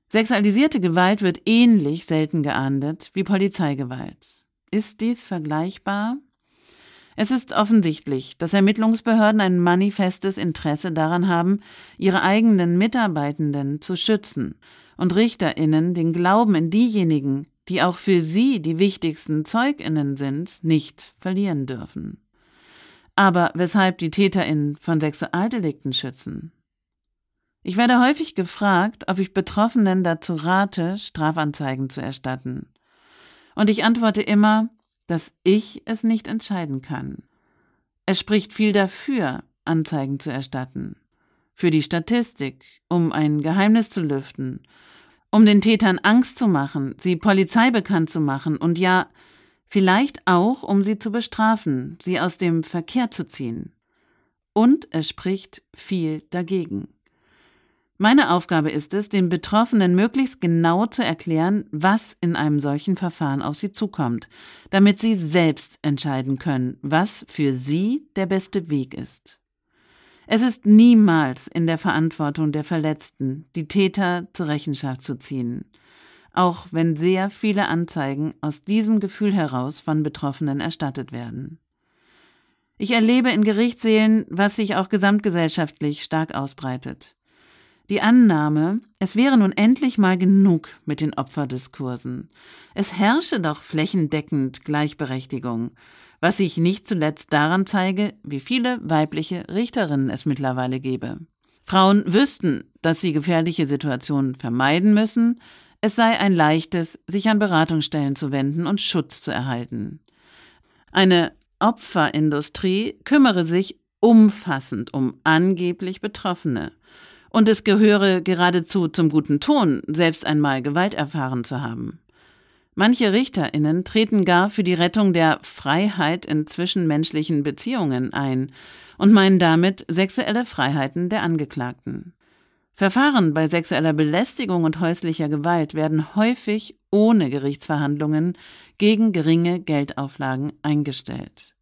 Sexualisierte Gewalt wird ähnlich selten geahndet wie Polizeigewalt. Ist dies vergleichbar? Es ist offensichtlich, dass Ermittlungsbehörden ein manifestes Interesse daran haben, ihre eigenen Mitarbeitenden zu schützen und RichterInnen den Glauben in diejenigen, die auch für sie die wichtigsten ZeugInnen sind, nicht verlieren dürfen. Aber weshalb die TäterInnen von Sexualdelikten schützen? Ich werde häufig gefragt, ob ich Betroffenen dazu rate, Strafanzeigen zu erstatten. Und ich antworte immer, dass ich es nicht entscheiden kann. Es spricht viel dafür, Anzeigen zu erstatten. Für die Statistik, um ein Geheimnis zu lüften, um den Tätern Angst zu machen, sie Polizei bekannt zu machen und ja, vielleicht auch, um sie zu bestrafen, sie aus dem Verkehr zu ziehen. Und es spricht viel dagegen. Meine Aufgabe ist es, den Betroffenen möglichst genau zu erklären, was in einem solchen Verfahren auf sie zukommt, damit sie selbst entscheiden können, was für sie der beste Weg ist. Es ist niemals in der Verantwortung der Verletzten, die Täter zur Rechenschaft zu ziehen, auch wenn sehr viele Anzeigen aus diesem Gefühl heraus von Betroffenen erstattet werden. Ich erlebe in Gerichtssälen, was sich auch gesamtgesellschaftlich stark ausbreitet. Die Annahme, es wäre nun endlich mal genug mit den Opferdiskursen. Es herrsche doch flächendeckend Gleichberechtigung, was sich nicht zuletzt daran zeige, wie viele weibliche Richterinnen es mittlerweile gebe. Frauen wüssten, dass sie gefährliche Situationen vermeiden müssen, es sei ein leichtes, sich an Beratungsstellen zu wenden und Schutz zu erhalten. Eine Opferindustrie kümmere sich umfassend um angeblich Betroffene. Und es gehöre geradezu zum guten Ton, selbst einmal Gewalt erfahren zu haben. Manche RichterInnen treten gar für die Rettung der Freiheit in zwischenmenschlichen Beziehungen ein und meinen damit sexuelle Freiheiten der Angeklagten. Verfahren bei sexueller Belästigung und häuslicher Gewalt werden häufig ohne Gerichtsverhandlungen gegen geringe Geldauflagen eingestellt.